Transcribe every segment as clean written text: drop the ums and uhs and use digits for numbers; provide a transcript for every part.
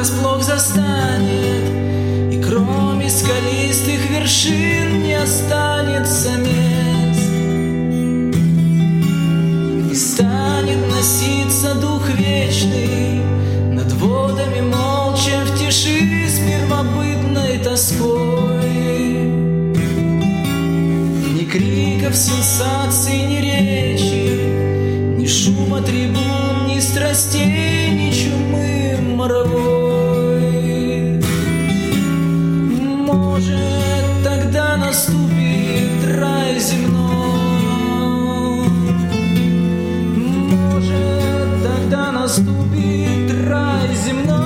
врасплох застанет, и кроме скалистых вершин не останется мест, и станет носиться дух вечный над водами молча в тиши с первобытной тоской. Ни криков, сенсаций, ни речи, ни шума трибун, ни страстей, ни чумы моровой. Может, тогда наступит рай земной. Может, тогда наступит рай земной.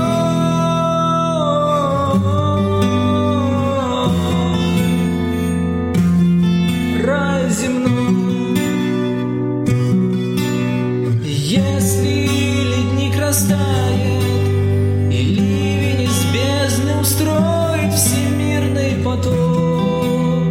Рай земной. Если ледник растает, и ливень из бездны устроит всемирный потоп,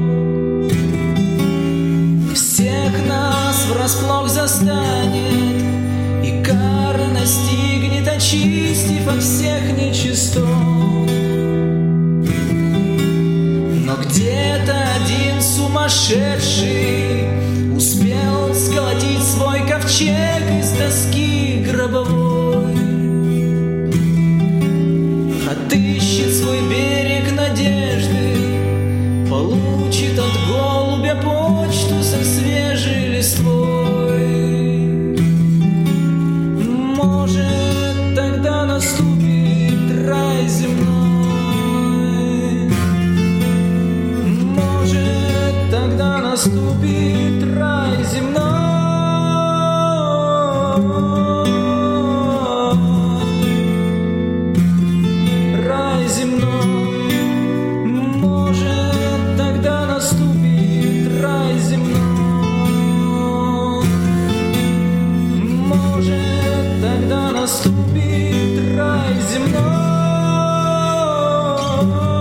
всех нас врасплох застанет, и кара настигнет, очистив от всех нечистот. Но где-то один сумасшедший успел сколотить свой ковчег из доски гробовой, отыщет свой берег надежды, получит от голубя почту со свежей листвой. Может, тогда наступит рай земной. Может, тогда наступит рай земной. Рай земной. Может, тогда наступит рай земной. Может, тогда наступит рай земной.